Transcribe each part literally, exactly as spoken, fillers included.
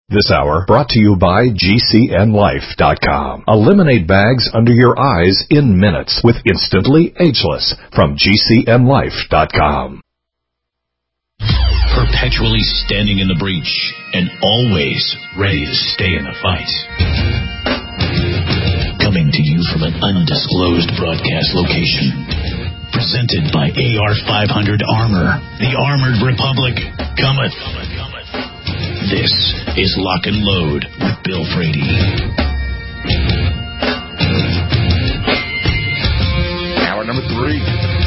This hour brought to you by G C N Life dot com. Eliminate bags under your eyes in minutes with Instantly Ageless from G C N Life dot com. Perpetually standing in the breach and always ready to stay in the fight. Coming to you from an undisclosed broadcast location. Presented by A R five hundred Armor. The Armored Republic cometh. This is Lock and Load with Bill Frady. Hour number three.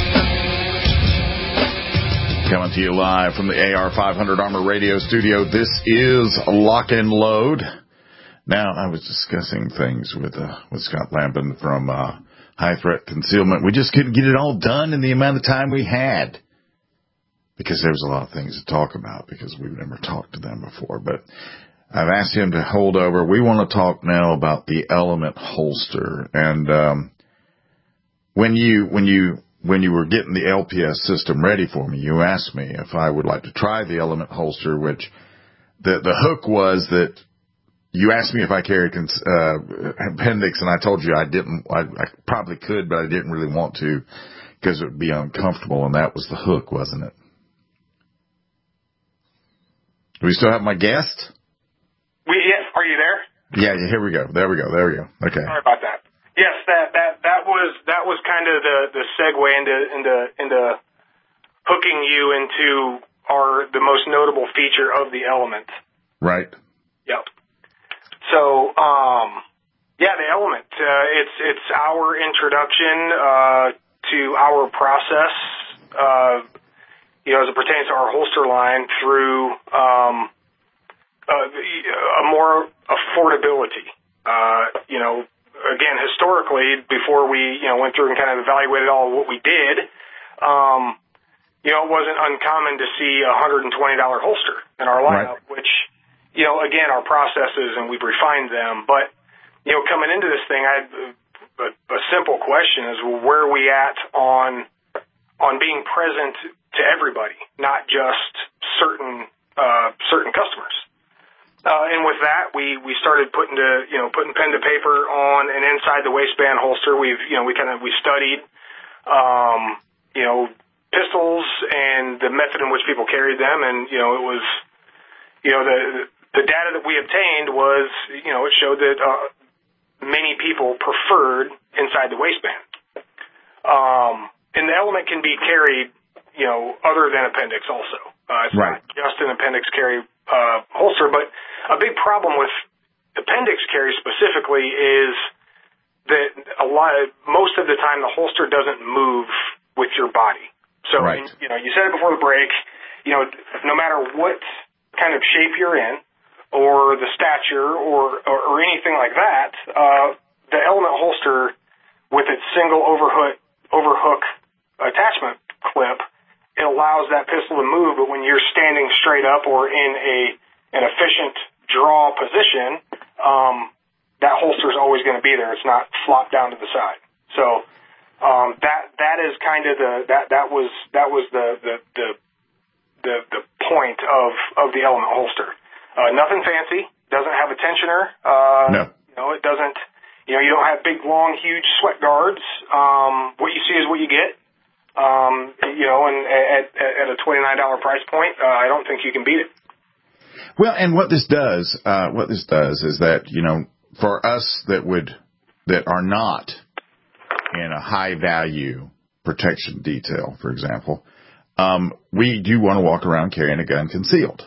Coming to you live from the A R five hundred Armor Radio Studio. This is Lock and Load. Now, I was discussing things with uh, with Scott Lampin from uh, High Threat Concealment. We just couldn't get it all done in the amount of time we had. Because there was a lot of things to talk about because we've never talked to them before. But I've asked him to hold over. We want to talk now about the Element holster. And um, when you when you when you were getting the L P S system ready for me, you asked me if I would like to try the Element holster, which the the hook was that you asked me if I carried uh, appendix, and I told you I didn't. I, I probably could, but I didn't really want to because it would be uncomfortable, and that was the hook, wasn't it? Do we still have my guest? We, yes, are you there? Yeah, yeah, here we go. There we go. There we go. Okay. Sorry about that. Yes, that that that was that was kind of the the segue into into into hooking you into our the most notable feature of the Element. Right. Yep. So, um, yeah, the Element. Uh, it's it's our introduction uh, to our process. Uh, You know, as it pertains to our holster line through um, uh, a more affordability. Uh, you know, again, historically, before we, you know, went through and kind of evaluated all of what we did, um, you know, it wasn't uncommon to see a one hundred twenty dollars holster in our lineup, right. Which, you know, again, our processes, and we've refined them. But, you know, coming into this thing, I had a, a simple question is, well, where are we at on on being present to everybody, not just certain uh, certain customers. Uh, and with that, we, we started putting to you know putting pen to paper on an inside the waistband holster. We've you know we kind of we studied um, you know pistols and the method in which people carried them, and you know it was you know the the data that we obtained was you know it showed that uh, many people preferred inside the waistband. Um, and the Element can be carried, you know, other than appendix also. Uh, it's right. Not just an appendix carry uh, holster, but a big problem with appendix carry specifically is that a lot of, most of the time the holster doesn't move with your body. So, right. you know, you said it before the break, you know, no matter what kind of shape you're in or the stature or, or, or anything like that, uh, the Element holster with its single overhook, overhook attachment clip, it allows that pistol to move, but when you're standing straight up or in a an efficient draw position, um, that holster is always going to be there. It's not flopped down to the side. So um, that that is kind of the that that was that was the the the the, the point of of the Element holster. Uh, nothing fancy. Doesn't have a tensioner. Uh, no. You know, it doesn't. You know, you don't have big, long, huge sweat guards. Um, what you see is what you get. Um, you know, and at, at a twenty-nine dollars price point, uh, I don't think you can beat it. Well, and what this does, uh, what this does is that, you know, for us that would, that are not in a high value protection detail, for example, um, we do want to walk around carrying a gun concealed.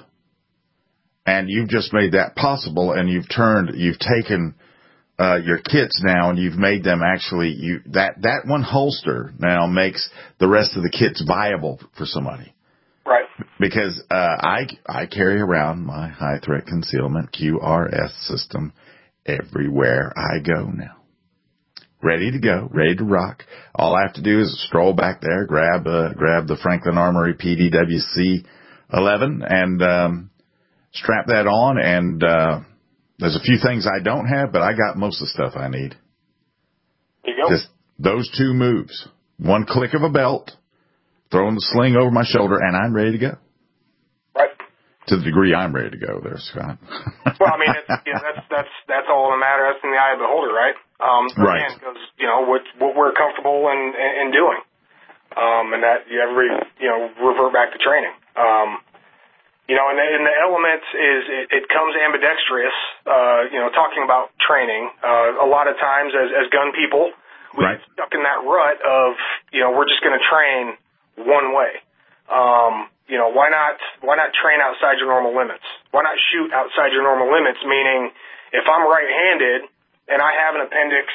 And you've just made that possible, and you've turned, you've taken Uh, your kits now, and you've made them actually, you that, that one holster now makes the rest of the kits viable for somebody. Right. Because uh, I, I carry around my High Threat Concealment Q R S system everywhere I go now. Ready to go, ready to rock. All I have to do is stroll back there, grab uh, grab the Franklin Armory P D W C eleven, and um, strap that on, and uh there's a few things I don't have, but I got most of the stuff I need. There you go. Just those two moves. One click of a belt, throwing the sling over my shoulder, and I'm ready to go. Right. To the degree I'm ready to go there, Scott. Well, I mean, it's, you know, that's that's that's all that matters. That's in the eye of the beholder, right? Um, right. Again, because you know what what we're comfortable in in, in doing, um, and that you every you know revert back to training. Um, you know, and the, and the elements is it, it comes ambidextrous. Uh, you know, talking about training, uh, a lot of times as as gun people, we right. get stuck in that rut of you know we're just going to train one way. Um, You know, why not, why not train outside your normal limits? Why not shoot outside your normal limits? Meaning, if I'm right-handed and I have an appendix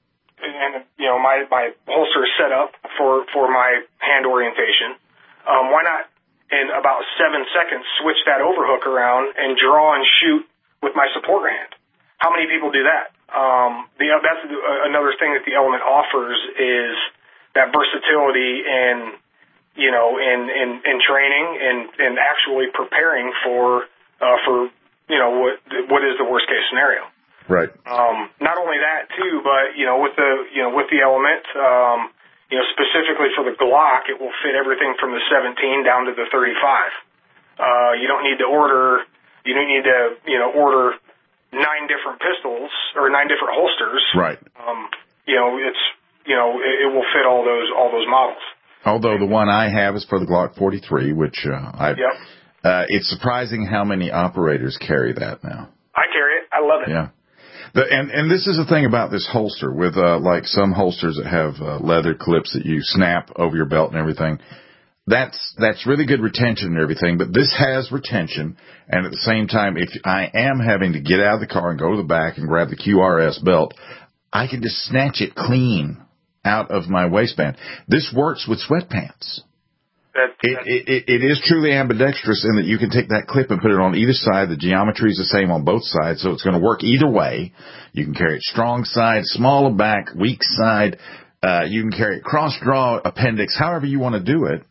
and, you know, my, my holster is set up for, for my hand orientation, um, why not in about seven seconds switch that overhook around and draw and shoot with my support hand? How many people do that? Um, the, that's another thing that the Element offers is that versatility and, you know, in, in, in training and, and actually preparing for, uh, for, you know, what, what is the worst case scenario. Right. Um, not only that too, but, you know, with the, you know, with the Element, um, you know, specifically for the Glock, it will fit everything from the seventeen down to the thirty-five. Uh, you don't need to order, you don't need to, you know, order nine different pistols or nine different holsters. Right. Um, you know, it's, you know, it, it will fit all those, all those models. Although the one I have is for the Glock forty-three, which uh, I, yep. uh, it's surprising how many operators carry that now. I carry it. I love it. Yeah. The, and, and this is the thing about this holster with, uh, like some holsters that have uh, leather clips that you snap over your belt and everything. That's, that's really good retention and everything, but this has retention. And at the same time, if I am having to get out of the car and go to the back and grab the Q R S belt, I can just snatch it clean out of my waistband. This works with sweatpants. That, it, it, it, it is truly ambidextrous in that you can take that clip and put it on either side. The geometry is the same on both sides, so it's going to work either way. You can carry it strong side, small back, weak side. Uh, you can carry it cross-draw, appendix, however you want to do it.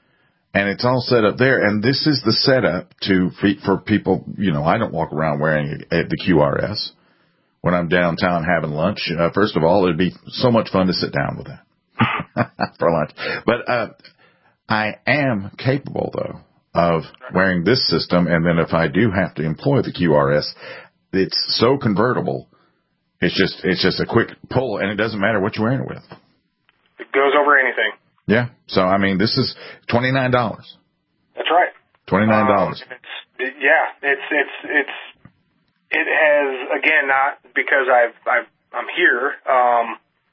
And it's all set up there. And this is the setup to for people, you know, I don't walk around wearing the Q R S. When I'm downtown having lunch, uh, first of all, it'd be so much fun to sit down with that for lunch. But uh, I am capable, though, of wearing this system. And then if I do have to employ the Q R S, it's so convertible. It's just it's just a quick pull, and it doesn't matter what you're wearing it with. It goes over anything. Yeah. So, I mean, this is twenty-nine dollars. That's right. twenty-nine dollars. Um, it's, it, yeah. It's, it's, it's, it has, again, not because I've, I've, I'm here, um,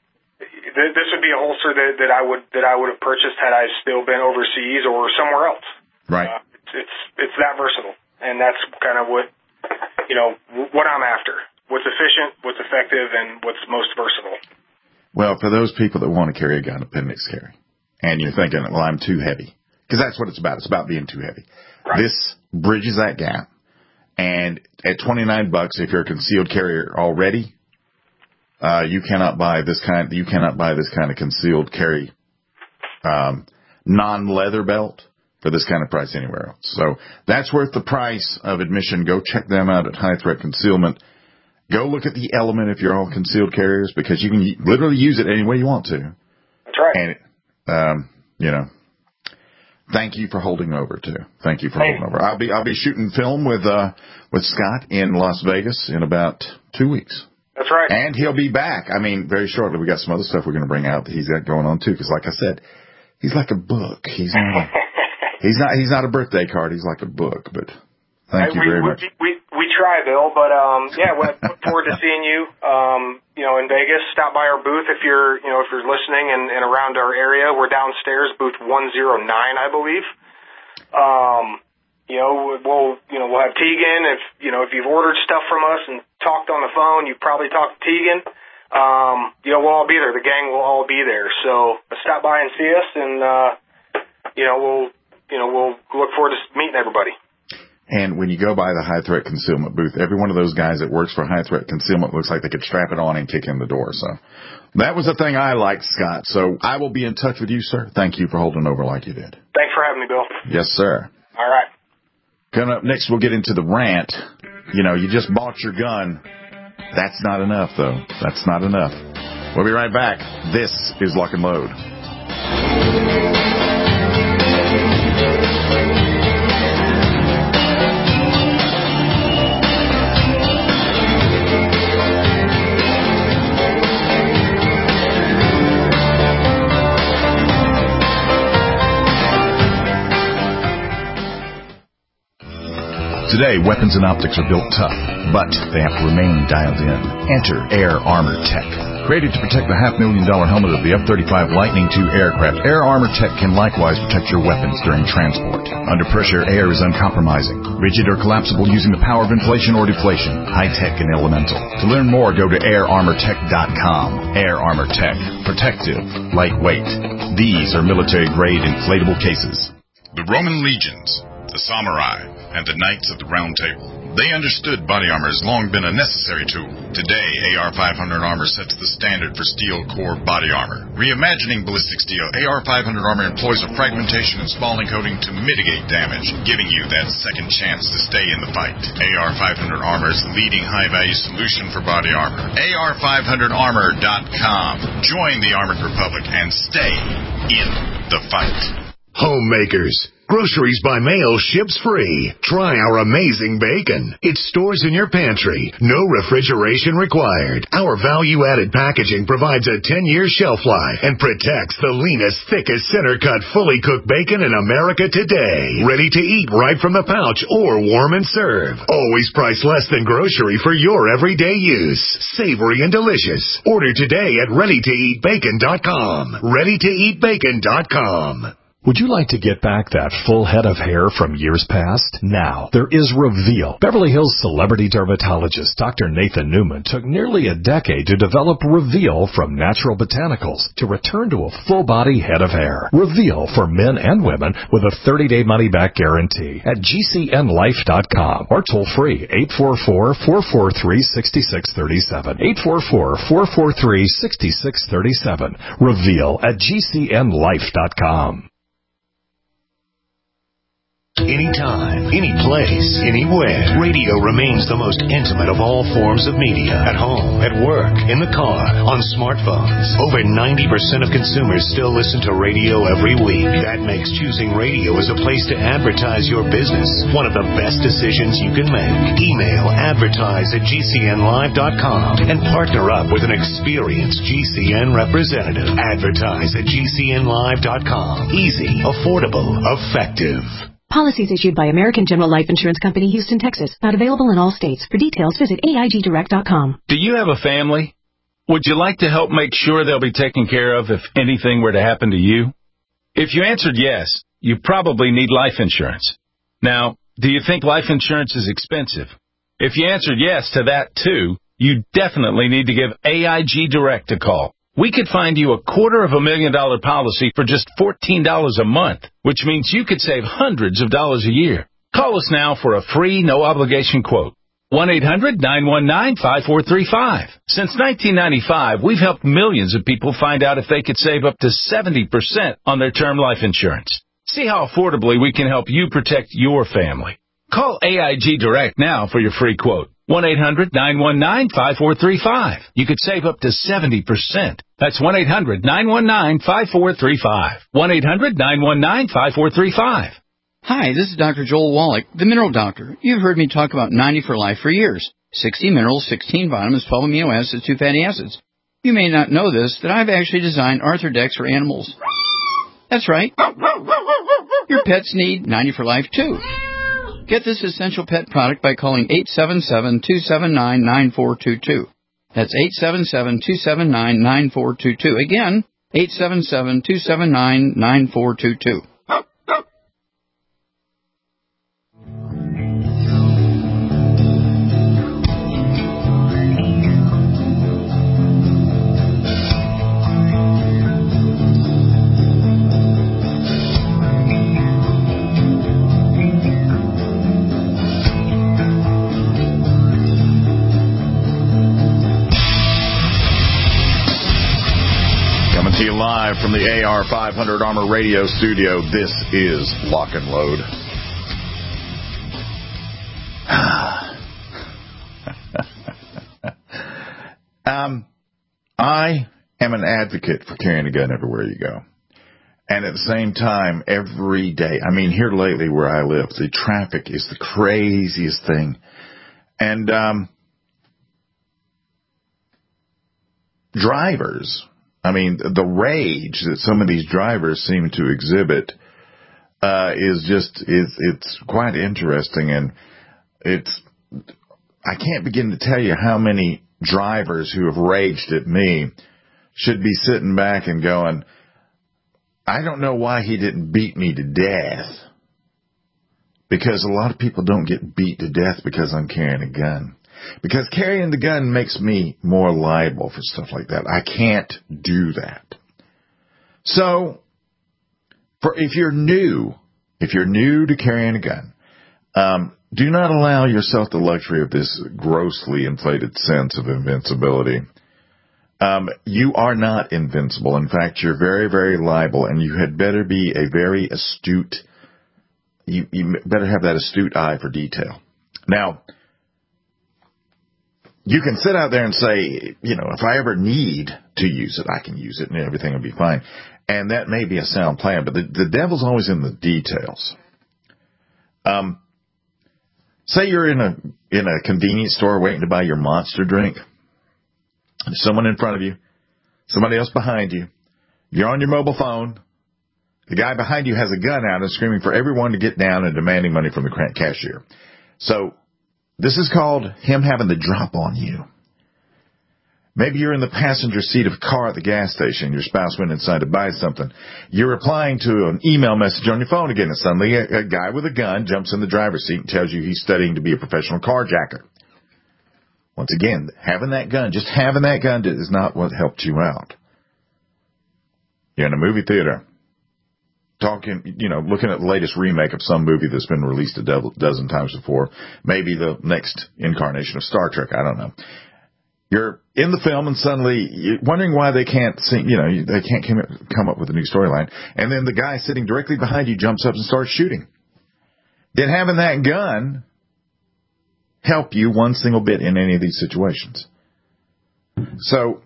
th- this would be a holster that, that I would, that I would have purchased had I still been overseas or somewhere else. Right. Uh, it's, it's, it's that versatile. And that's kind of what, you know, what I'm after. What's efficient, what's effective, and what's most versatile. Well, for those people that want to carry a gun appendix carry, and you're thinking, well, I'm too heavy, because that's what it's about. It's about being too heavy. Right. This bridges that gap. And at twenty-nine bucks, if you're a concealed carrier already, uh, you cannot buy this kind, you cannot buy this kind of concealed carry, um, non-leather belt for this kind of price anywhere else. So that's worth the price of admission. Go check them out at High Threat Concealment. Go look at the Element if you're all concealed carriers, because you can literally use it any way you want to. That's right. And, um, you know, thank you for holding over too. Thank you for hey. holding over. I'll be, I'll be shooting film with, uh, with Scott in Las Vegas in about two weeks. That's right. And he'll be back. I mean, very shortly. We got some other stuff we're going to bring out that he's got going on too. Cause like I said, he's like a book. He's not, a, he's not, he's not a birthday card. He's like a book, but thank I, you we, very we, much. We, we try, Bill, but, um, yeah, we look forward to seeing you, um, you know, in Vegas. Stop by our booth if you're, you know, if you're listening and, and around our area. We're downstairs, booth one oh nine, I believe. Um, you know, we'll, you know, we'll have Tegan. If, you know, if you've ordered stuff from us and talked on the phone, you've probably talked to Tegan. Um, you know, we'll all be there. The gang will all be there. So stop by and see us, and, uh, you know, we'll, you know, we'll look forward to meeting everybody. And when you go by the High Threat Concealment booth, every one of those guys that works for High Threat Concealment looks like they could strap it on and kick in the door. So that was the thing I liked, Scott. So I will be in touch with you, sir. Thank you for holding over like you did. Thanks for having me, Bill. Yes, sir. All right. Coming up next, we'll get into the rant. You know, you just bought your gun. That's not enough, though. That's not enough. We'll be right back. This is Lock and Load. Today, weapons and optics are built tough, but they have to remain dialed in. Enter Air Armor Tech. Created to protect the half-million dollar helmet of the F thirty-five Lightning two aircraft, Air Armor Tech can likewise protect your weapons during transport. Under pressure, air is uncompromising, rigid or collapsible using the power of inflation or deflation, high-tech and elemental. To learn more, go to air armor tech dot com. Air Armor Tech. Protective. Lightweight. These are military-grade inflatable cases. The Roman legions, the samurai, and the knights of the Round Table. They understood body armor has long been a necessary tool. Today, A R five hundred armor sets the standard for steel core body armor. Reimagining ballistic steel, A R five hundred armor employs a fragmentation and spalling coating to mitigate damage, giving you that second chance to stay in the fight. A R five hundred armor is the leading high-value solution for body armor. A R five hundred armor dot com. Join the Armored Republic and stay in the fight. Homemakers. Groceries by mail ships free. Try our amazing bacon. It stores in your pantry. No refrigeration required. Our value-added packaging provides a ten-year shelf life and protects the leanest, thickest, center-cut, fully cooked bacon in America today. Ready to eat right from the pouch or warm and serve. Always priced less than grocery for your everyday use. Savory and delicious. Order today at ready to eat bacon dot com. ready to eat bacon dot com. Would you like to get back that full head of hair from years past? Now, there is Reveal. Beverly Hills celebrity dermatologist Doctor Nathan Newman took nearly a decade to develop Reveal from natural botanicals to return to a full-body head of hair. Reveal for men and women with a thirty-day money-back guarantee at G C N life dot com or toll-free eight four four, four four three, six six three seven. eight four four, four four three, six six three seven. Reveal at G C N life dot com. Anytime, any place, anywhere. Radio remains the most intimate of all forms of media. At home, at work, in the car, on smartphones. Over ninety percent of consumers still listen to radio every week. That makes choosing radio as a place to advertise your business one of the best decisions you can make. Email advertise at G C N live dot com and partner up with an experienced G C N representative. Advertise at G C N live dot com. Easy, affordable, effective. Policies issued by American General Life Insurance Company, Houston, Texas. Not available in all states. For details, visit A I G direct dot com. Do you have a family? Would you like to help make sure they'll be taken care of if anything were to happen to you? If you answered yes, you probably need life insurance. Now, do you think life insurance is expensive? If you answered yes to that, too, you definitely need to give A I G Direct a call. We could find you a quarter of a million dollar policy for just fourteen dollars a month, which means you could save hundreds of dollars a year. Call us now for a free, no-obligation quote. one eight hundred, nine one nine, five four three five. Since nineteen ninety-five, we've helped millions of people find out if they could save up to seventy percent on their term life insurance. See how affordably we can help you protect your family. Call A I G Direct now for your free quote. one eight hundred, nine one nine, five four three five. You could save up to seventy percent. That's one eight hundred, nine one nine, five four three five. one eight hundred, nine one nine, five four three five. Hi, this is Doctor Joel Wallach, the Mineral Doctor. You've heard me talk about ninety for Life for years. sixty minerals, sixteen vitamins, twelve amino acids, two fatty acids. You may not know this, that I've actually designed Arthrodex for animals. That's right. Your pets need ninety for Life, too. Get this essential pet product by calling eight seven seven, two seven nine, nine four two two. That's eight seven seven, two seven nine, nine four two two. Again, eight seven seven, two seven nine, nine four two two. To you live from the A R five hundred Armor Radio studio, this is Lock and Load. um, I am an advocate for carrying a gun everywhere you go. And at the same time, every day, I mean, here lately where I live, the traffic is the craziest thing. And um, drivers... I mean, the rage that some of these drivers seem to exhibit uh, is just, it's, it's quite interesting. And it's, I can't begin to tell you how many drivers who have raged at me should be sitting back and going, I don't know why he didn't beat me to death. Because a lot of people don't get beat to death because I'm carrying a gun. Because carrying the gun makes me more liable for stuff like that. I can't do that. So, for if you're new, if you're new to carrying a gun, um, do not allow yourself the luxury of this grossly inflated sense of invincibility. Um, you are not invincible. In fact, you're very, very liable, and you had better be a very astute, you, you better have that astute eye for detail. Now, you can sit out there and say, you know, if I ever need to use it, I can use it and everything will be fine. And that may be a sound plan, but the, the devil's always in the details. Um, say you're in a, in a convenience store waiting to buy your Monster drink. There's someone in front of you, somebody else behind you. You're on your mobile phone. The guy behind you has a gun out and screaming for everyone to get down and demanding money from the cashier. So this is called him having the drop on you. Maybe you're in the passenger seat of a car at the gas station. Your spouse went inside to buy something. You're replying to an email message on your phone again, and suddenly a, a guy with a gun jumps in the driver's seat and tells you he's studying to be a professional carjacker. Once again, having that gun, just having that gun is not what helped you out. You're in a movie theater, talking, you know, looking at the latest remake of some movie that's been released a dozen times before, maybe the next incarnation of Star Trek, I don't know. You're in the film and suddenly you're wondering why they can't sing, you know, they can't come up with a new storyline. And then the guy sitting directly behind you jumps up and starts shooting. Did having that gun help you one single bit in any of these situations? So,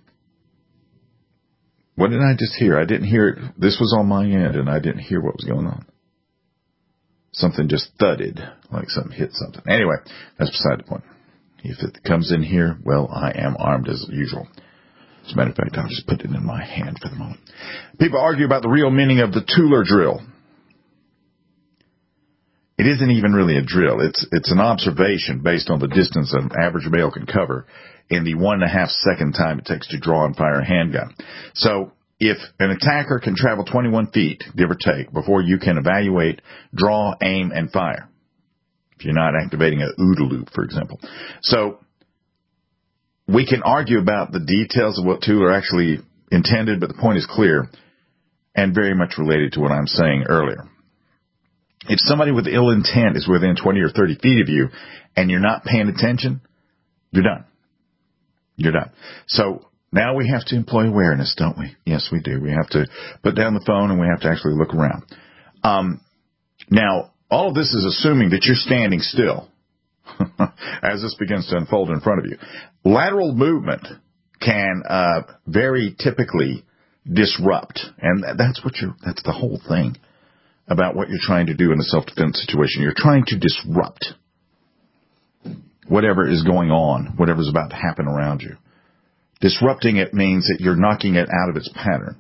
what did I just hear? I didn't hear it. This was on my end, and I didn't hear what was going on. Something just thudded, like something hit something. Anyway, that's beside the point. If it comes in here, well, I am armed as usual. As a matter of fact, I'll just put it in my hand for the moment. People argue about the real meaning of the Tueller drill. It isn't even really a drill. It's it's an observation based on the distance an average male can cover in the one and a half second time it takes to draw and fire a handgun. So if an attacker can travel twenty-one feet, give or take, before you can evaluate, draw, aim, and fire, if you're not activating an OODA loop, for example. So we can argue about the details of what Tueller actually intended, but the point is clear and very much related to what I'm saying earlier. If somebody with ill intent is within twenty or thirty feet of you and you're not paying attention, you're done. You're done. So now we have to employ awareness, don't we? Yes, we do. We have to put down the phone and we have to actually look around. Um, now, all of this is assuming that you're standing still as this begins to unfold in front of you. Lateral movement can uh, very typically disrupt, and that's what you're, that's the whole thing about what you're trying to do in a self-defense situation. You're trying to disrupt whatever is going on, whatever's about to happen around you. Disrupting it means that you're knocking it out of its pattern.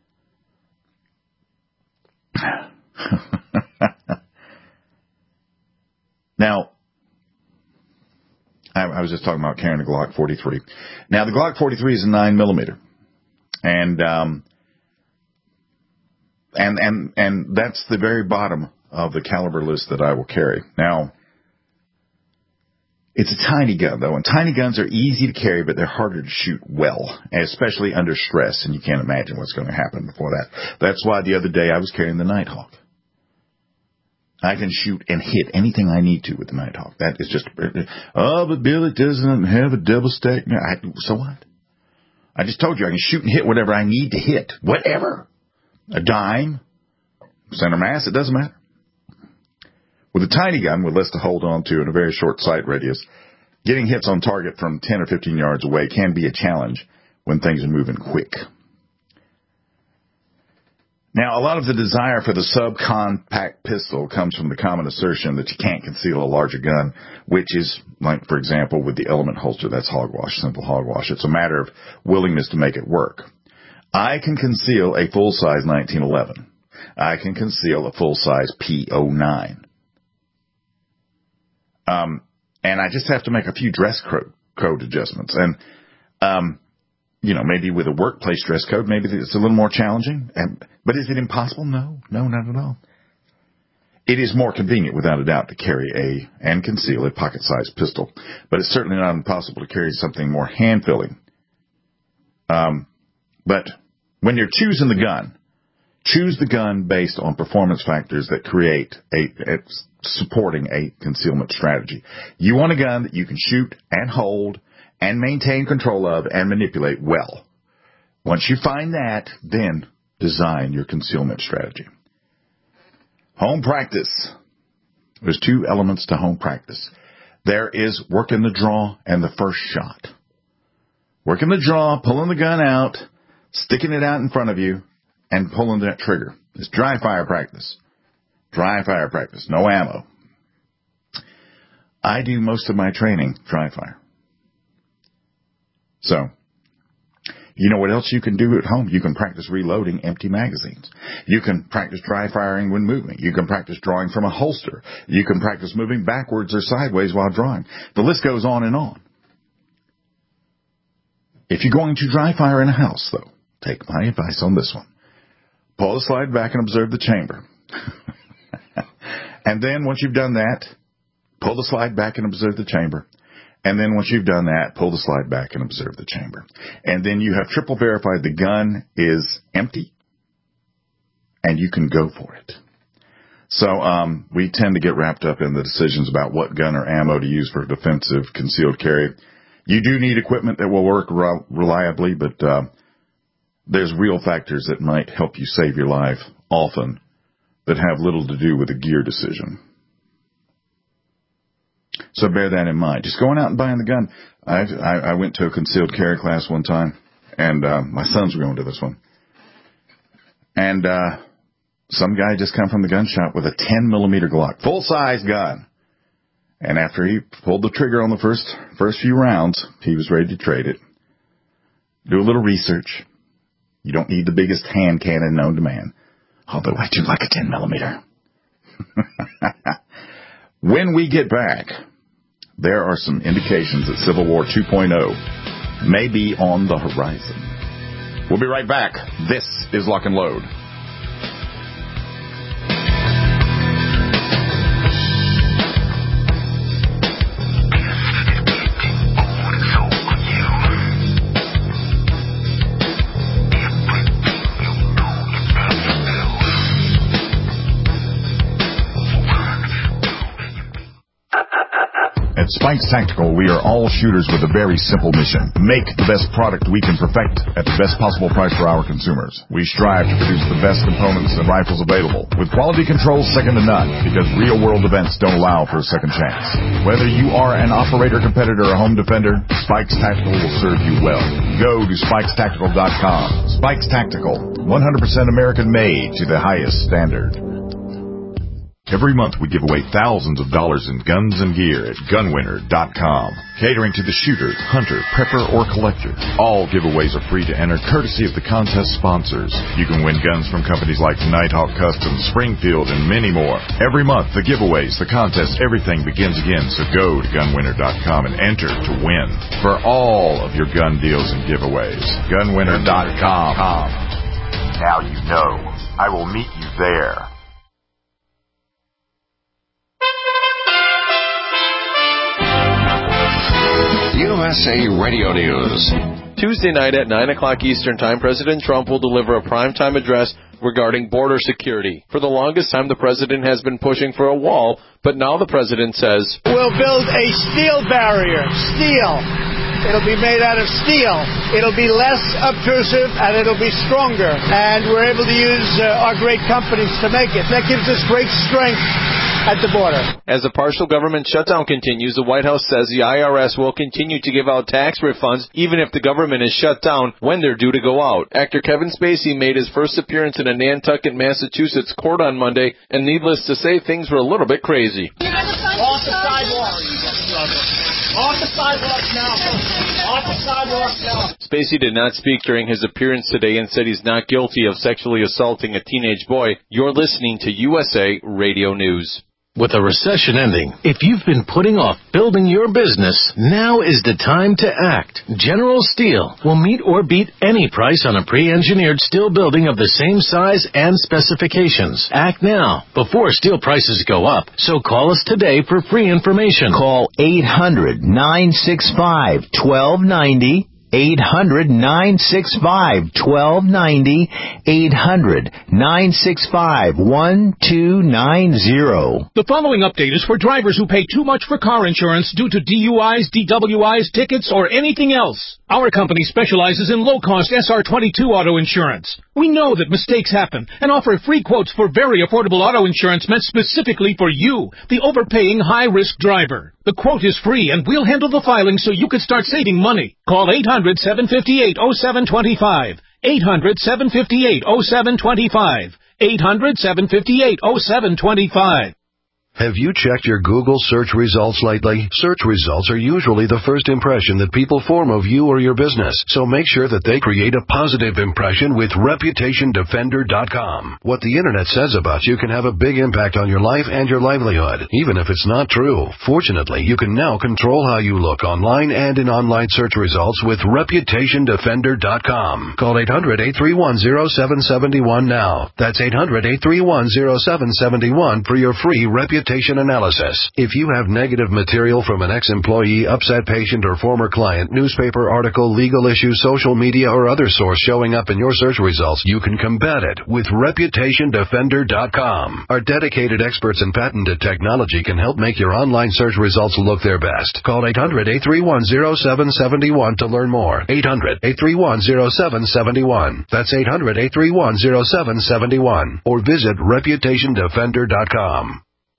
Now, I, I was just talking about carrying a Glock forty-three. Now, the Glock forty-three is a nine millimeter, and um, and and and that's the very bottom of the caliber list that I will carry. Now, it's a tiny gun, though, and tiny guns are easy to carry, but they're harder to shoot well, especially under stress, and you can't imagine what's going to happen before that. That's why the other day I was carrying the Nighthawk. I can shoot and hit anything I need to with the Nighthawk. That is just, oh, but Bill, it doesn't have a double stack. I, so what? I just told you I can shoot and hit whatever I need to hit. Whatever. A dime, center mass, it doesn't matter. With a tiny gun with less to hold on to and a very short sight radius, getting hits on target from ten or fifteen yards away can be a challenge when things are moving quick. Now, a lot of the desire for the subcompact pistol comes from the common assertion that you can't conceal a larger gun, which is, like, for example, with the Element holster. That's hogwash, simple hogwash. It's a matter of willingness to make it work. I can conceal a full-size nineteen eleven. I can conceal a full-size P oh nine. Um, and I just have to make a few dress code, code adjustments. And, um, you know, maybe with a workplace dress code, maybe it's a little more challenging. And, but is it impossible? No, no, not at all. It is more convenient, without a doubt, to carry a and conceal a pocket-sized pistol, but it's certainly not impossible to carry something more hand-filling. Um, but when you're choosing the gun, choose the gun based on performance factors that create a, a supporting a concealment strategy. You want a gun that you can shoot and hold and maintain control of and manipulate well. Once you find that, then design your concealment strategy. Home practice. There's two elements to home practice. There is working the draw and the first shot. Working the draw, pulling the gun out, sticking it out in front of you, and pulling that trigger. It's dry fire practice. Dry fire practice. No ammo. I do most of my training dry fire. So, you know what else you can do at home? You can practice reloading empty magazines. You can practice dry firing when moving. You can practice drawing from a holster. You can practice moving backwards or sideways while drawing. The list goes on and on. If you're going to dry fire in a house, though, take my advice on this one. Pull the slide back and observe the chamber. And then once you've done that, pull the slide back and observe the chamber. And then once you've done that, pull the slide back and observe the chamber. And then you have triple verified the gun is empty and you can go for it. So um, we tend to get wrapped up in the decisions about what gun or ammo to use for defensive concealed carry. You do need equipment that will work re- reliably, but uh, there's real factors that might help you save your life often that have little to do with a gear decision. So bear that in mind. Just going out and buying the gun. I, I, I went to a concealed carry class one time, and uh, my sons were going to this one. And uh, some guy just come from the gun shop with a ten millimeter Glock, full-size gun. And after he pulled the trigger on the first first few rounds, he was ready to trade it. Do a little research. You don't need the biggest hand cannon known to man, although I do like a ten millimeter. When we get back, there are some indications that Civil War two point oh may be on the horizon. We'll be right back. This is Lock and Load. At Spikes Tactical, we are all shooters with a very simple mission. Make the best product we can perfect at the best possible price for our consumers. We strive to produce the best components and rifles available, with quality controls second to none, because real-world events don't allow for a second chance. Whether you are an operator, competitor, or home defender, Spikes Tactical will serve you well. Go to spikes tactical dot com. Spikes Tactical, one hundred percent American-made to the highest standard. Every month we give away thousands of dollars in guns and gear at gun winner dot com. Catering to the shooter, hunter, prepper, or collector. All giveaways are free to enter, courtesy of the contest sponsors. You can win guns from companies like Nighthawk Customs, Springfield, and many more. Every month, the giveaways, the contests, everything begins again. So go to gun winner dot com and enter to win for all of your gun deals and giveaways. gun winner dot com. Now you know. I will meet you there. U S A Radio News. Tuesday night at nine o'clock Eastern Time, President Trump will deliver a primetime address regarding border security. For the longest time, the president has been pushing for a wall, but now the president says, "We'll build a steel barrier. Steel. It'll be made out of steel. It'll be less obtrusive, and it'll be stronger. And we're able to use uh, our great companies to make it. That gives us great strength at the border." As the partial government shutdown continues, the White House says the I R S will continue to give out tax refunds even if the government is shut down when they're due to go out. Actor Kevin Spacey made his first appearance in a Nantucket, Massachusetts court on Monday, and needless to say, things were a little bit crazy. Off the sidewalk. Off the sidewalk now. Off the sidewalk now. Spacey did not speak during his appearance today and said he's not guilty of sexually assaulting a teenage boy. You're listening to U S A Radio News. With a recession ending, if you've been putting off building your business, now is the time to act. General Steel will meet or beat any price on a pre-engineered steel building of the same size and specifications. Act now, before steel prices go up. So call us today for free information. Call eight hundred, nine six five, one two nine zero. eight hundred, nine six five, one two nine zero. eight hundred, nine six five, one two nine zero. The following update is for drivers who pay too much for car insurance due to D U Is, D W Is, tickets, or anything else. Our company specializes in low-cost S R twenty-two auto insurance. We know that mistakes happen and offer free quotes for very affordable auto insurance meant specifically for you, the overpaying high-risk driver. The quote is free, and we'll handle the filing so you can start saving money. Call eight hundred, seven five eight, oh seven two five. eight hundred, seven five eight, oh seven two five. eight hundred, seven five eight, oh seven two five. Have you checked your Google search results lately? Search results are usually the first impression that people form of you or your business, so make sure that they create a positive impression with Reputation Defender dot com. What the Internet says about you can have a big impact on your life and your livelihood, even if it's not true. Fortunately, you can now control how you look online and in online search results with Reputation Defender dot com. Call eight hundred, eight three one, oh seven seven one now. That's eight hundred, eight three one, oh seven seven one for your free Reputation analysis. If you have negative material from an ex-employee, upset patient, or former client, newspaper article, legal issue, social media, or other source showing up in your search results, you can combat it with Reputation Defender dot com. Our dedicated experts in patented technology can help make your online search results look their best. Call eight hundred, eight three one, oh seven seven one to learn more. eight hundred, eight three one, oh seven seven one. That's eight hundred, eight three one, oh seven seven one. Or visit Reputation Defender dot com.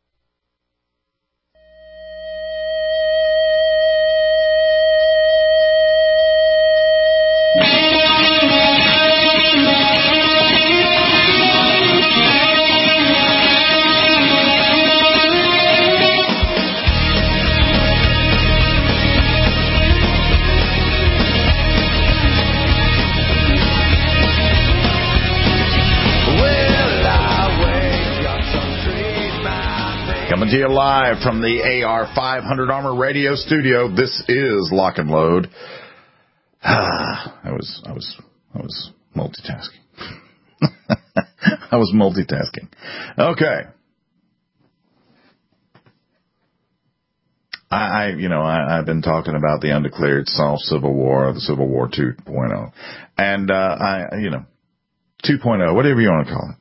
Coming to you live from the A R five hundred Armor Radio Studio. This is Lock and Load. Ah, I was, I was, I was multitasking. I was multitasking. Okay. I, I you know, I, I've been talking about the undeclared soft Civil War, the Civil War two point oh, and uh, I, you know, two point oh, whatever you want to call it.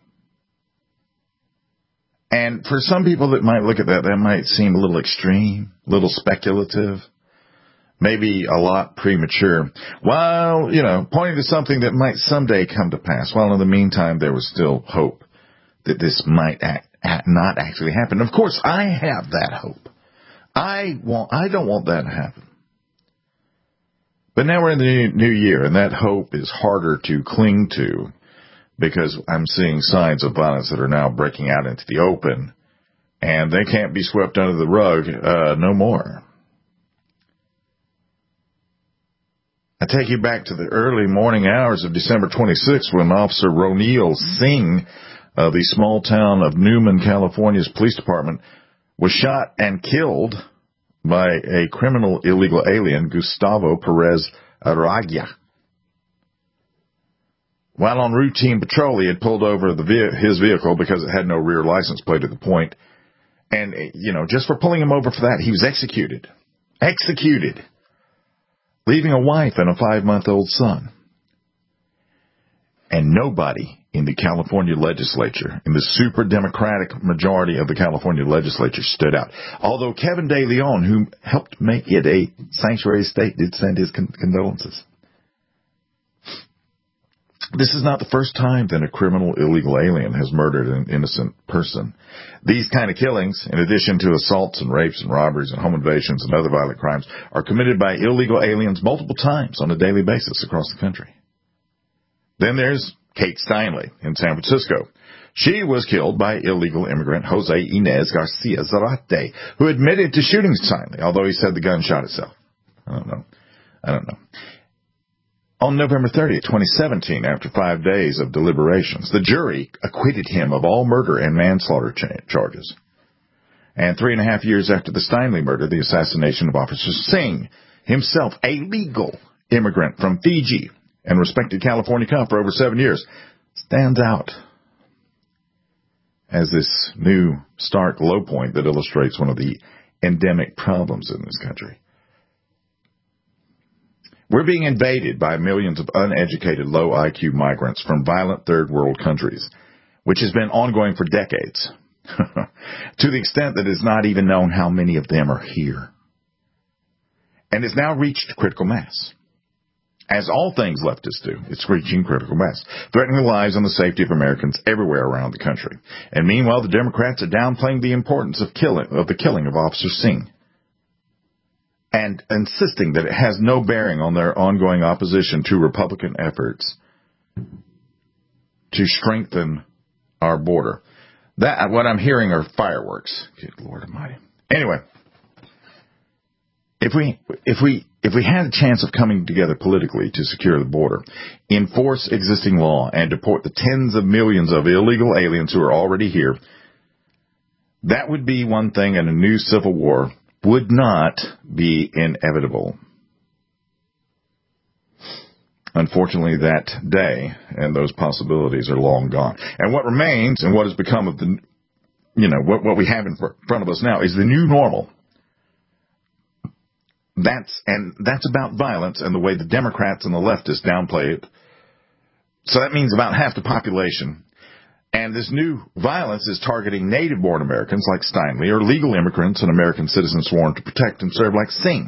And for some people that might look at that, that might seem a little extreme, a little speculative, maybe a lot premature. While, you know, pointing to something that might someday come to pass. While in the meantime, there was still hope that this might act, act, not actually happen. Of course, I have that hope. I want, I don't want that to happen. But now we're in the new year, and that hope is harder to cling to, because I'm seeing signs of violence that are now breaking out into the open, and they can't be swept under the rug uh, no more. I take you back to the early morning hours of December twenty-sixth when Officer Ronil Singh of the small town of Newman, California's police department was shot and killed by a criminal illegal alien, Gustavo Perez Aragua. While on routine patrol, he had pulled over the ve- his vehicle because it had no rear license plate at the point. And, you know, just for pulling him over for that, he was executed. Executed. Leaving a wife and a five-month-old son. And nobody in the California legislature, in the super democratic majority of the California legislature, stood out. Although Kevin De Leon, who helped make it a sanctuary state, did send his con- condolences. This is not the first time that a criminal illegal alien has murdered an innocent person. These kind of killings, in addition to assaults and rapes and robberies and home invasions and other violent crimes, are committed by illegal aliens multiple times on a daily basis across the country. Then there's Kate Steinle in San Francisco. She was killed by illegal immigrant Jose Inez Garcia Zarate, who admitted to shooting Steinle, although he said the gun shot itself. I don't know. I don't know. On November thirtieth, twenty seventeen, after five days of deliberations, the jury acquitted him of all murder and manslaughter cha- charges. And three and a half years after the Steinle murder, the assassination of Officer Singh, himself a legal immigrant from Fiji and respected California cop for over seven years, stands out as this new stark low point that illustrates one of the endemic problems in this country. We're being invaded by millions of uneducated, low I Q migrants from violent third world countries, which has been ongoing for decades, to the extent that it's not even known how many of them are here. And it's now reached critical mass. As all things leftists do, it's reaching critical mass, threatening the lives and the safety of Americans everywhere around the country. And meanwhile, the Democrats are downplaying the importance of killing of the killing of Officer Singh, and insisting that it has no bearing on their ongoing opposition to Republican efforts to strengthen our border. That what I'm hearing are fireworks. Good Lord Almighty. Anyway, if we if we if we had a chance of coming together politically to secure the border, enforce existing law, and deport the tens of millions of illegal aliens who are already here, that would be one thing, and a new civil war would not be inevitable. Unfortunately, that day and those possibilities are long gone. And what remains, and what has become of the, you know, what, what we have in front of us now is the new normal. That's, and that's about violence and the way the Democrats and the leftists downplay it. So that means about half the population. And this new violence is targeting native-born Americans like Steinle, or legal immigrants and American citizens sworn to protect and serve like Singh.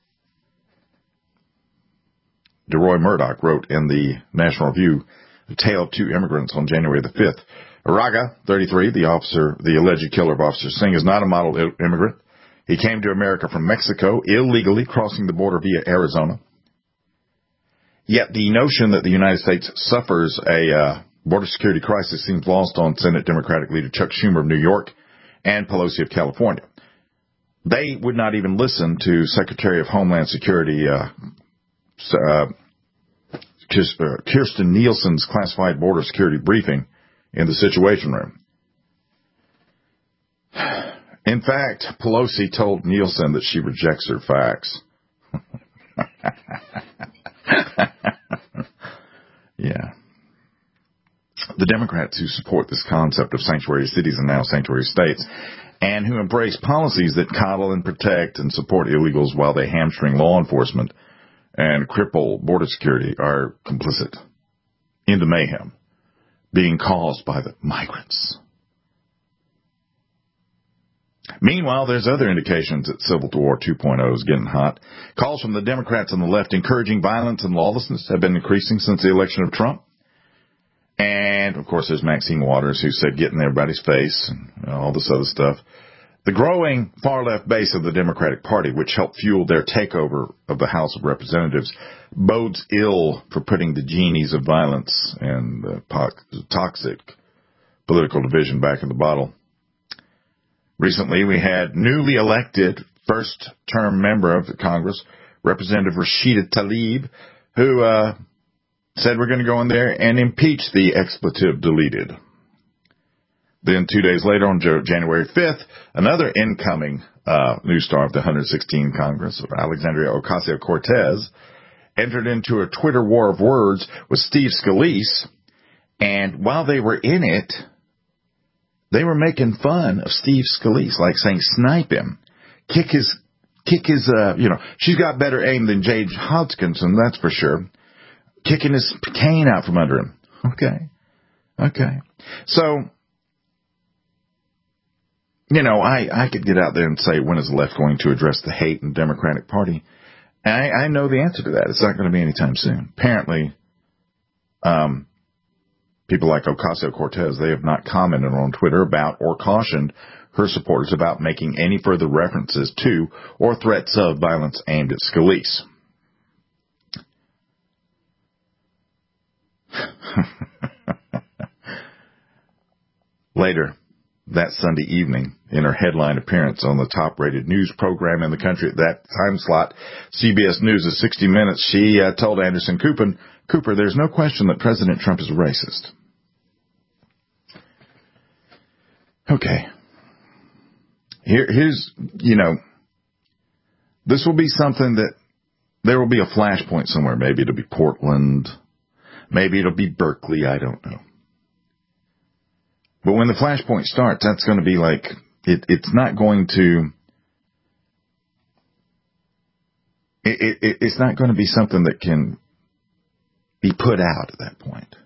DeRoy Murdoch wrote in the National Review, The Tale of Two Immigrants on January the fifth. Araga, thirty-three, the officer, the alleged killer of Officer Singh, is not a model immigrant. He came to America from Mexico, illegally crossing the border via Arizona. Yet the notion that the United States suffers a uh, border security crisis seems lost on Senate Democratic leader Chuck Schumer of New York and Pelosi of California. They would not even listen to Secretary of Homeland Security uh, uh, Kirstjen Nielsen's classified border security briefing in the Situation Room. In fact, Pelosi told Nielsen that she rejects her facts. Yeah. The Democrats who support this concept of sanctuary cities and now sanctuary states, and who embrace policies that coddle and protect and support illegals while they hamstring law enforcement and cripple border security, are complicit in the mayhem being caused by the migrants. Meanwhile, there's other indications that Civil War two point oh is getting hot. Calls from the Democrats on the left encouraging violence and lawlessness have been increasing since the election of Trump. And, of course, there's Maxine Waters, who said get in everybody's face and all this other stuff. The growing far-left base of the Democratic Party, which helped fuel their takeover of the House of Representatives, bodes ill for putting the genies of violence and the toxic political division back in the bottle. Recently, we had newly elected first-term member of the Congress, Representative Rashida Tlaib, who uh, said we're going to go in there and impeach the expletive deleted. Then two days later, on January fifth, another incoming uh, new star of the one hundred sixteenth Congress, Alexandria Ocasio-Cortez, entered into a Twitter war of words with Steve Scalise, and while they were in it, they were making fun of Steve Scalise, like saying, snipe him, kick his, kick his, uh, you know, she's got better aim than Jade Hodgkinson, that's for sure. Kicking his cane out from under him. Okay. Okay. So, you know, I, I could get out there and say, when is the left going to address the hate in the Democratic Party? And I, I know the answer to that. It's not going to be anytime soon. Apparently, um, people like Ocasio-Cortez, they have not commented on Twitter about or cautioned her supporters about making any further references to or threats of violence aimed at Scalise. Later that Sunday evening, in her headline appearance on the top-rated news program in the country at that time slot, C B S News' sixty minutes, she uh, told Anderson Cooper, Cooper, there's no question that President Trump is a racist. Okay. Here, here's, you know, this will be something that there will be a flashpoint somewhere. Maybe it'll be Portland. Maybe it'll be Berkeley. I don't know. But when the flashpoint starts, that's going to be like, it, it's not going to, it, it, it's not going to be something that can be put out at that point.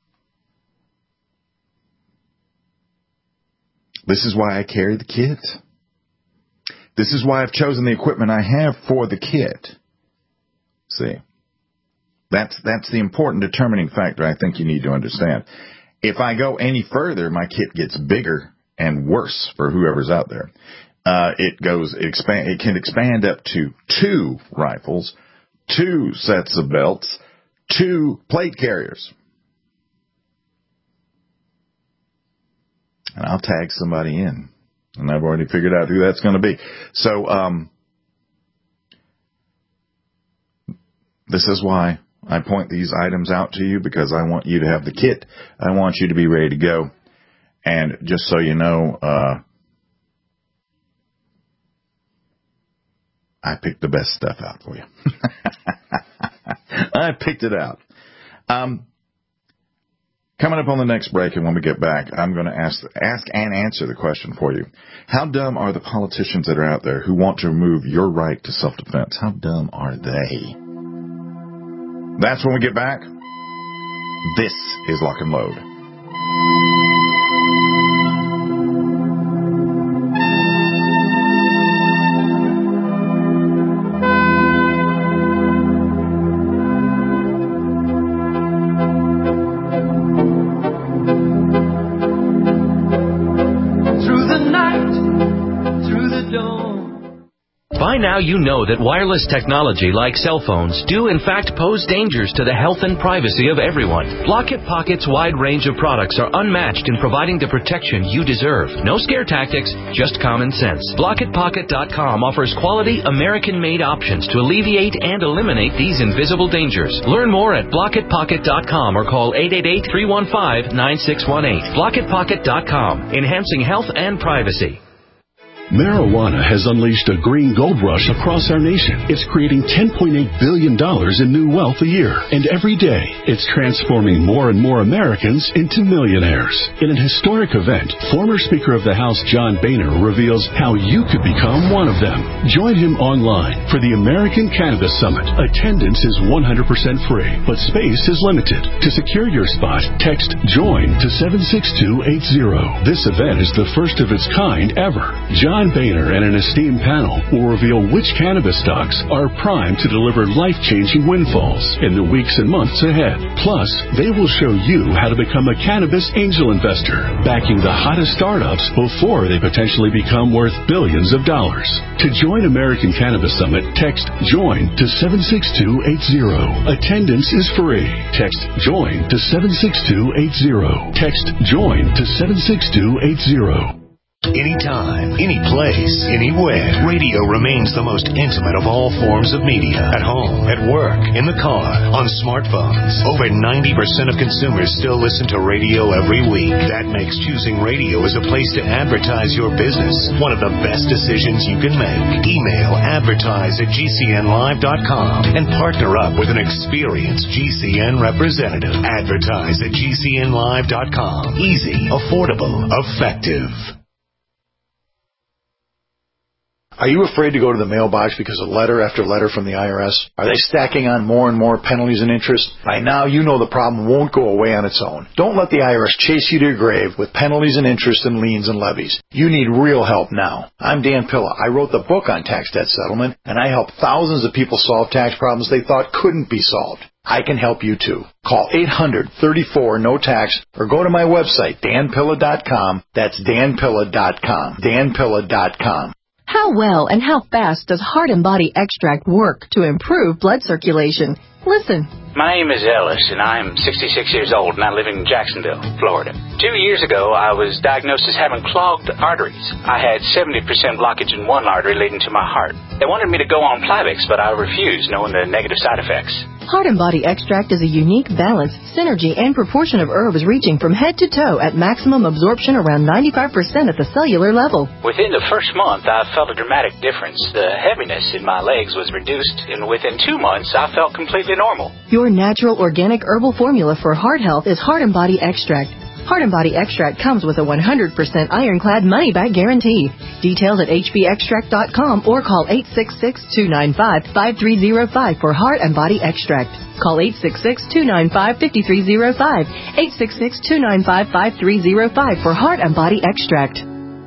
This is why I carry the kit. This is why I've chosen the equipment I have for the kit. See, that's that's the important determining factor I think you need to understand. If I go any further, my kit gets bigger and worse for whoever's out there. Uh, it goes, it, expand, it can expand up to two rifles, two sets of belts, two plate carriers. And I'll tag somebody in. And I've already figured out who that's going to be. So, um, this is why I point these items out to you, because I want you to have the kit. I want you to be ready to go. And just so you know, uh, I picked the best stuff out for you. I picked it out. Um, Coming up on the next break, and when we get back, I'm going to ask ask and answer the question for you. How dumb are the politicians that are out there who want to remove your right to self-defense? How dumb are they? That's when we get back. This is Lock and Load. By now you know that wireless technology like cell phones do in fact pose dangers to the health and privacy of everyone. Blockit Pocket's wide range of products are unmatched in providing the protection you deserve. No scare tactics, just common sense. Blockit Pocket dot com offers quality American-made options to alleviate and eliminate these invisible dangers. Learn more at Blockit Pocket dot com or call eight eight eight, three one five, nine six one eight. Blockit Pocket dot com, enhancing health and privacy. Marijuana has unleashed a green gold rush across our nation. It's creating ten point eight billion dollars in new wealth a year. And every day, it's transforming more and more Americans into millionaires. In an historic event, former Speaker of the House John Boehner reveals how you could become one of them. Join him online for the American Cannabis Summit. Attendance is one hundred percent free, but space is limited. To secure your spot, text JOIN to seven six two eight zero. This event is the first of its kind ever. John John Boehner and an esteemed panel will reveal which cannabis stocks are primed to deliver life-changing windfalls in the weeks and months ahead. Plus, they will show you how to become a cannabis angel investor, backing the hottest startups before they potentially become worth billions of dollars. To join American Cannabis Summit, text JOIN to seven six two eight zero. Attendance is free. Text JOIN to seven six two eight zero. Text JOIN to seven six two eight zero. Anytime, any place, anywhere. Radio remains the most intimate of all forms of media. At home, at work, in the car, on smartphones. Over ninety percent of consumers still listen to radio every week. That makes choosing radio as a place to advertise your business one of the best decisions you can make. Email advertise at G C N live dot com and partner up with an experienced G C N representative. Advertise at G C N live dot com. Easy, affordable, effective. Are you afraid to go to the mailbox because of letter after letter from the I R S? Are they stacking on more and more penalties and interest? By now, you know the problem won't go away on its own. Don't let the I R S chase you to your grave with penalties and interest and liens and levies. You need real help now. I'm Dan Pilla. I wrote the book on tax debt settlement, and I help thousands of people solve tax problems they thought couldn't be solved. I can help you too. Call eight hundred, thirty-four, no tax or go to my website, Dan Pilla dot com. That's Dan Pilla dot com. Dan Pilla dot com. How well and how fast does Heart and Body Extract work to improve blood circulation? Listen. My name is Ellis, and I'm sixty-six years old, and I live in Jacksonville, Florida. Two years ago, I was diagnosed as having clogged arteries. I had seventy percent blockage in one artery leading to my heart. They wanted me to go on Plavix, but I refused, knowing the negative side effects. Heart and Body Extract is a unique balance, synergy, and proportion of herbs reaching from head to toe at maximum absorption around ninety-five percent at the cellular level. Within the first month, I felt a dramatic difference. The heaviness in my legs was reduced, and within two months, I felt completely normal. Your natural organic herbal formula for heart health is Heart and Body Extract. Heart and Body Extract comes with a one hundred percent ironclad money-back guarantee. Details at h b extract dot com or call eight six six, two nine five, five three zero five for Heart and Body Extract. Call eight six six, two nine five, five three zero five, eight six six, two nine five, five three zero five for Heart and Body Extract.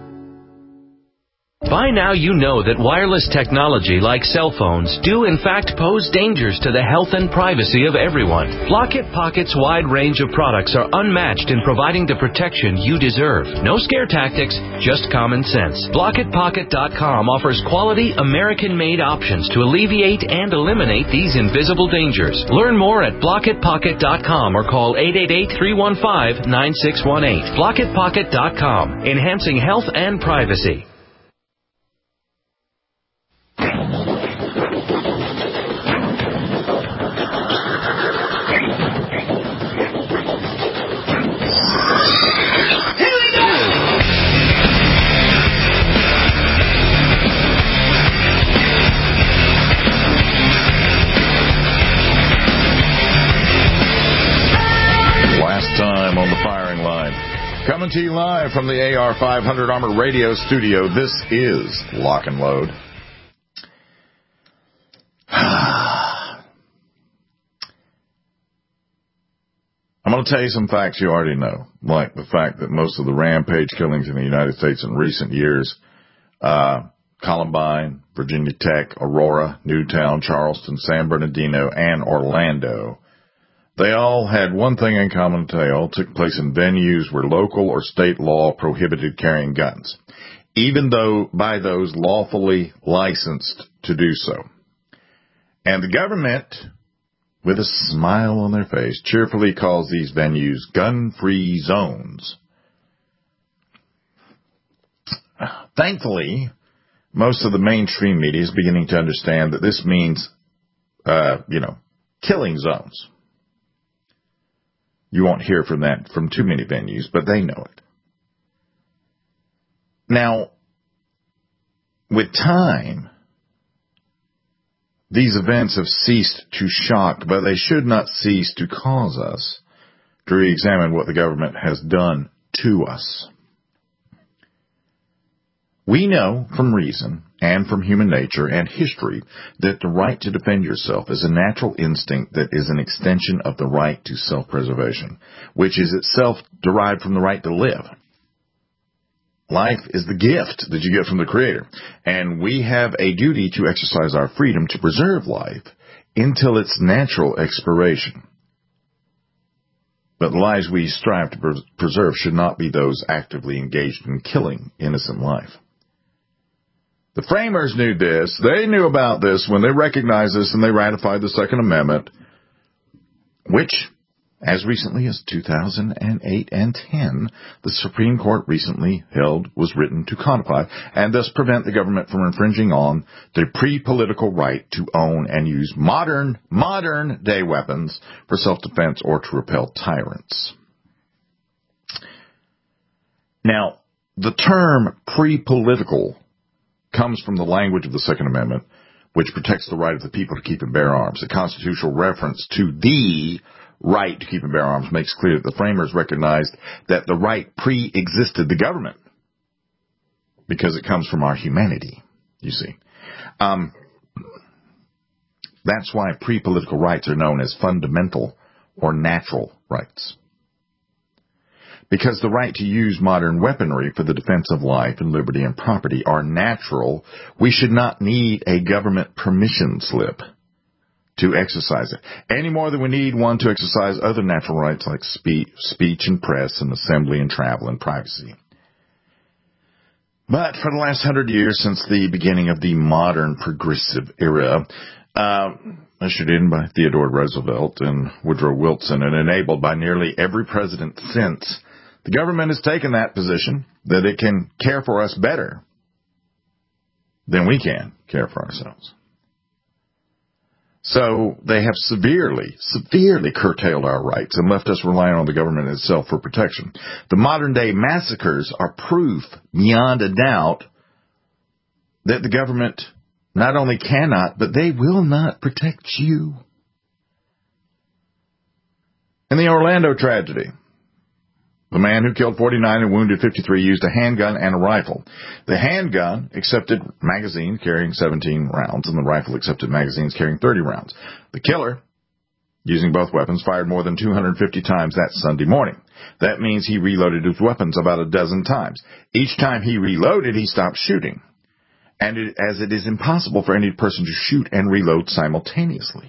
By now you know that wireless technology like cell phones do in fact pose dangers to the health and privacy of everyone. Lockett Pocket's wide range of products are unmatched in providing the protection you deserve. No scare tactics, just common sense. Lockett Pocket dot com offers quality American-made options to alleviate and eliminate these invisible dangers. Learn more at Lockett Pocket dot com or call eight eight eight, three one five, nine six one eight. Lockett Pocket dot com, enhancing health and privacy. Coming to you live from the A R five hundred Armor Radio Studio, this is Lock and Load. I'm going to tell you some facts you already know, like the fact that most of the rampage killings in the United States in recent years, uh, Columbine, Virginia Tech, Aurora, Newtown, Charleston, San Bernardino, and Orlando, they all had one thing in common. They all took place in venues where local or state law prohibited carrying guns, even though by those lawfully licensed to do so. And the government, with a smile on their face, cheerfully calls these venues gun-free zones. Thankfully, most of the mainstream media is beginning to understand that this means, uh, you know, killing zones. You won't hear from that from too many venues, but they know it. Now, with time, these events have ceased to shock, but they should not cease to cause us to re-examine what the government has done to us. We know from reason and from human nature and history that the right to defend yourself is a natural instinct that is an extension of the right to self-preservation, which is itself derived from the right to live. Life is the gift that you get from the Creator, and we have a duty to exercise our freedom to preserve life until its natural expiration. But the lives we strive to pres- preserve should not be those actively engaged in killing innocent life. The framers knew this. They knew about this when they recognized this and they ratified the Second Amendment, which, as recently as two thousand eight and ten, the Supreme Court recently held was written to codify and thus prevent the government from infringing on the pre-political right to own and use modern, modern-day weapons for self-defense or to repel tyrants. Now, the term pre-political comes from the language of the Second Amendment, which protects the right of the people to keep and bear arms. The constitutional reference to the right to keep and bear arms makes clear that the framers recognized that the right pre-existed the government because it comes from our humanity, you see. Um, that's why pre-political rights are known as fundamental or natural rights. Because the right to use modern weaponry for the defense of life and liberty and property are natural, we should not need a government permission slip to exercise it, any more than we need one to exercise other natural rights like speech, speech and press and assembly and travel and privacy. But for the last hundred years, since the beginning of the modern progressive era, uh, ushered in by Theodore Roosevelt and Woodrow Wilson and enabled by nearly every president since, the government has taken that position that it can care for us better than we can care for ourselves. So they have severely, severely curtailed our rights and left us relying on the government itself for protection. The modern-day massacres are proof beyond a doubt that the government not only cannot, but they will not protect you. In the Orlando tragedy, the man who killed forty-nine and wounded fifty-three used a handgun and a rifle. The handgun accepted magazines carrying seventeen rounds, and the rifle accepted magazines carrying thirty rounds. The killer, using both weapons, fired more than two hundred fifty times that Sunday morning. That means he reloaded his weapons about a dozen times. Each time he reloaded, he stopped shooting, and it, as it is impossible for any person to shoot and reload simultaneously.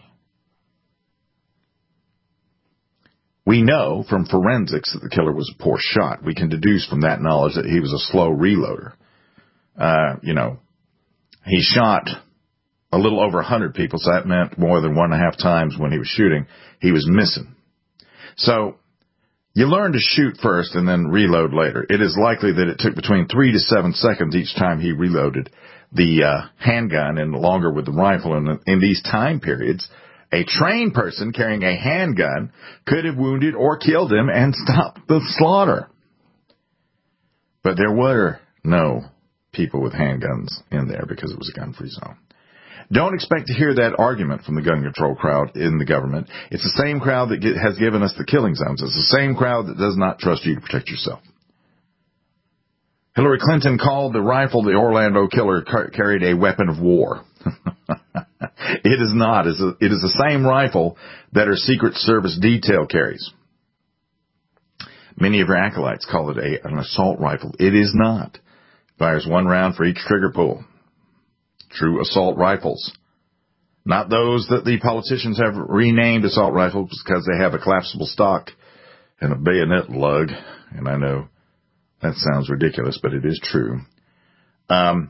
We know from forensics that the killer was a poor shot. We can deduce from that knowledge that he was a slow reloader. Uh, you know, he shot a little over one hundred people, so that meant more than one and a half times when he was shooting, he was missing. So you learn to shoot first and then reload later. It is likely that it took between three to seven seconds each time he reloaded the uh, handgun and longer with the rifle. And in these time periods, a trained person carrying a handgun could have wounded or killed him and stopped the slaughter. But there were no people with handguns in there because it was a gun-free zone. Don't expect to hear that argument from the gun control crowd in the government. It's the same crowd that get, has given us the killing zones. It's the same crowd that does not trust you to protect yourself. Hillary Clinton called the rifle the Orlando killer car- carried a weapon of war. It is not. It is the same rifle that her Secret Service detail carries. Many of her acolytes call it a, an assault rifle. It is not. Fires one round for each trigger pull. True assault rifles. Not those that the politicians have renamed assault rifles because they have a collapsible stock and a bayonet lug. And I know that sounds ridiculous, but it is true. Um,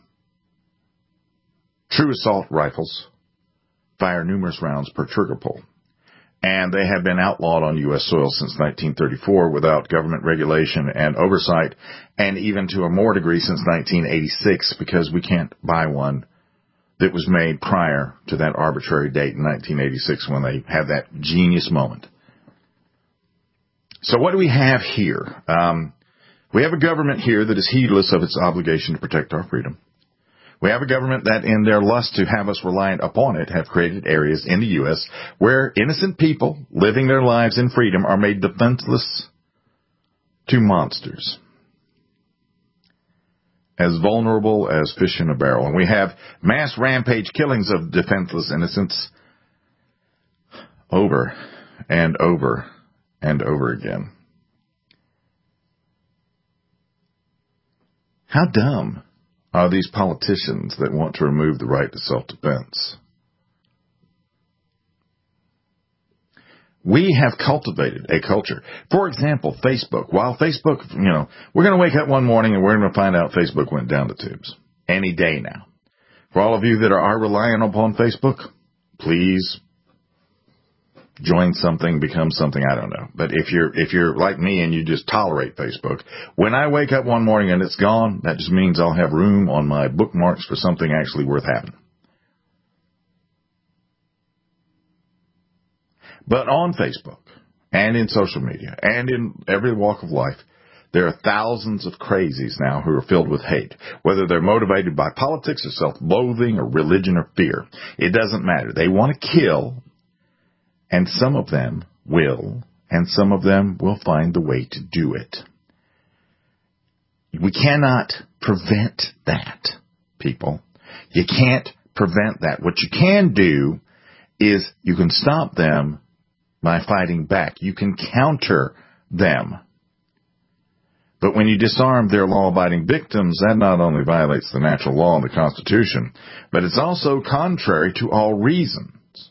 true assault rifles fire numerous rounds per trigger pull. And they have been outlawed on U S soil since nineteen thirty-four without government regulation and oversight, and even to a more degree since nineteen eighty-six, because we can't buy one that was made prior to that arbitrary date in nineteen eighty-six when they had that genius moment. So what do we have here? Um, we have a government here that is heedless of its obligation to protect our freedom. We have a government that, in their lust to have us reliant upon it, have created areas in the U S where innocent people living their lives in freedom are made defenseless to monsters, as vulnerable as fish in a barrel. And we have mass rampage killings of defenseless innocents over and over and over again. How dumb are these politicians that want to remove the right to self-defense? We have cultivated a culture. For example, Facebook. While Facebook, you know, we're going to wake up one morning and we're going to find out Facebook went down the tubes. Any day now. For all of you that are, are relying upon Facebook, please join something, become something, I don't know. But if you're if you're like me and you just tolerate Facebook, when I wake up one morning and it's gone, that just means I'll have room on my bookmarks for something actually worth having. But on Facebook and in social media and in every walk of life, there are thousands of crazies now who are filled with hate, whether they're motivated by politics or self-loathing or religion or fear. It doesn't matter. They want to kill. And some of them will, and some of them will find the way to do it. We cannot prevent that, people. You can't prevent that. What you can do is you can stop them by fighting back. You can counter them. But when you disarm their law-abiding victims, that not only violates the natural law and the Constitution, but it's also contrary to all reason.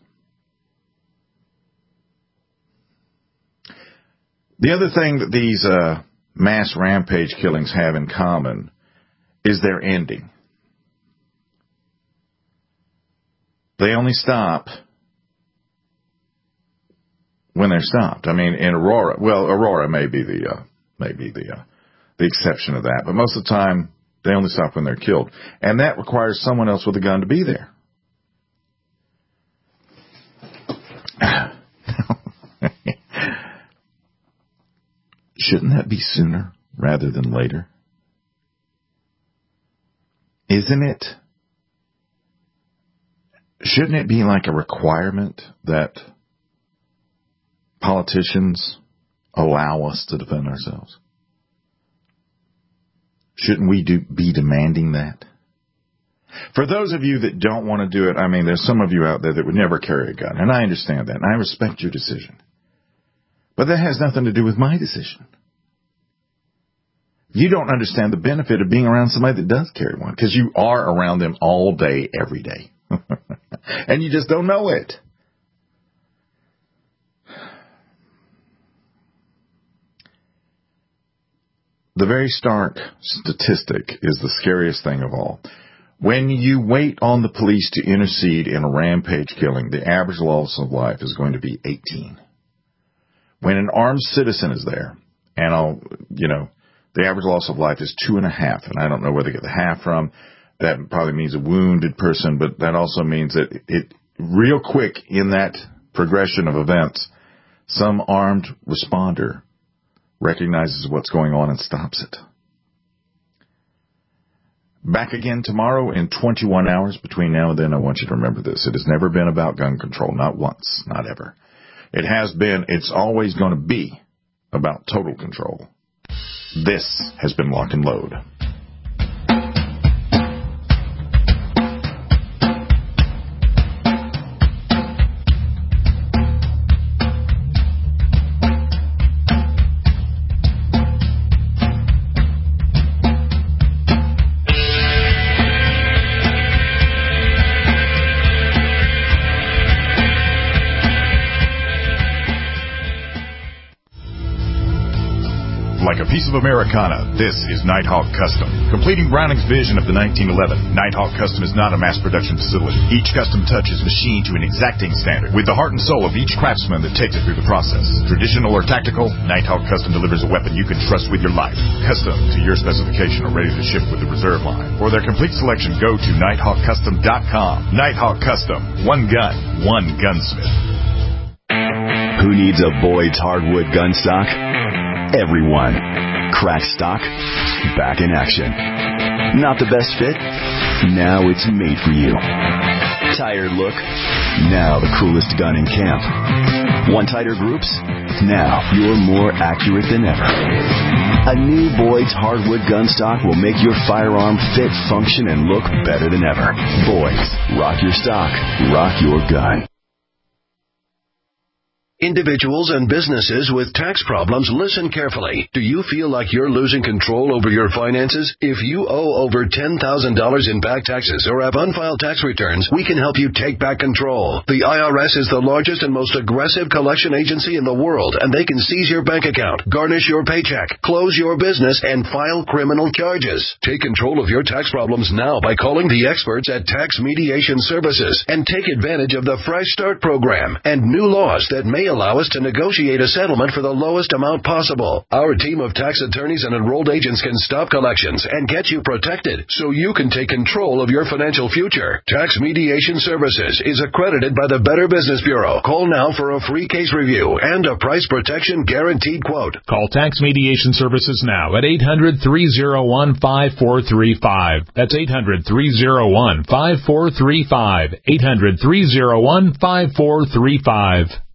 The other thing that these uh, mass rampage killings have in common is their ending. They only stop when they're stopped. I mean, in Aurora, well, Aurora may be the uh, may be the uh, the exception of that, but most of the time they only stop when they're killed, and that requires someone else with a gun to be there. shouldn't that be sooner rather than later? Isn't it? Shouldn't it be like a requirement that politicians allow us to defend ourselves? Shouldn't we do, be demanding that? For those of you that don't want to do it, I mean, there's some of you out there that would never carry a gun, and I understand that, and I respect your decision. But that has nothing to do with my decision. You don't understand the benefit of being around somebody that does carry one, because you are around them all day, every day. And you just don't know it. The very stark statistic is the scariest thing of all. When you wait on the police to intercede in a rampage killing, the average loss of life is going to be eighteen. When an armed citizen is there, and I'll, you know, the average loss of life is two and a half, and I don't know where they get the half from. That probably means a wounded person, but that also means that it, real quick in that progression of events, some armed responder recognizes what's going on and stops it. Back again tomorrow in twenty-one hours. Between now and then, I want you to remember this. It has never been about gun control. Not once. Not ever. It has been, it's always going to be about total control. This has been Lock and Load. Like a piece of Americana, this is Nighthawk Custom. Completing Browning's vision of the nineteen eleven, Nighthawk Custom is not a mass production facility. Each custom touch is machined to an exacting standard, with the heart and soul of each craftsman that takes it through the process. Traditional or tactical, Nighthawk Custom delivers a weapon you can trust with your life. Custom to your specification or ready to ship with the reserve line. For their complete selection, go to nighthawk custom dot com. Nighthawk Custom. One gun, one gunsmith. Who needs a Boyd's hardwood gun stock? Everyone. Crack stock, back in action. Not the best fit? Now it's made for you. Tired look? Now the coolest gun in camp. Want tighter groups? Now you're more accurate than ever. A new Boyd's hardwood gun stock will make your firearm fit, function, and look better than ever. Boyd's. Rock your stock. Rock your gun. Individuals and businesses with tax problems, listen carefully. Do you feel like you're losing control over your finances? If you owe over ten thousand dollars in back taxes or have unfiled tax returns, we can help you take back control. The I R S is the largest and most aggressive collection agency in the world, and they can seize your bank account, garnish your paycheck, close your business, and file criminal charges. Take control of your tax problems now by calling the experts at Tax Mediation Services and take advantage of the Fresh Start program and new laws that may allow us to negotiate a settlement for the lowest amount possible. Our team of tax attorneys and enrolled agents can stop collections and get you protected so you can take control of your financial future. Tax Mediation Services is accredited by the Better Business Bureau. Call now for a free case review and a price protection guaranteed quote. Call Tax Mediation Services now at eight hundred, three oh one, five four three five. That's eight hundred, three oh one, five four three five. eight hundred, three oh one, five four three five.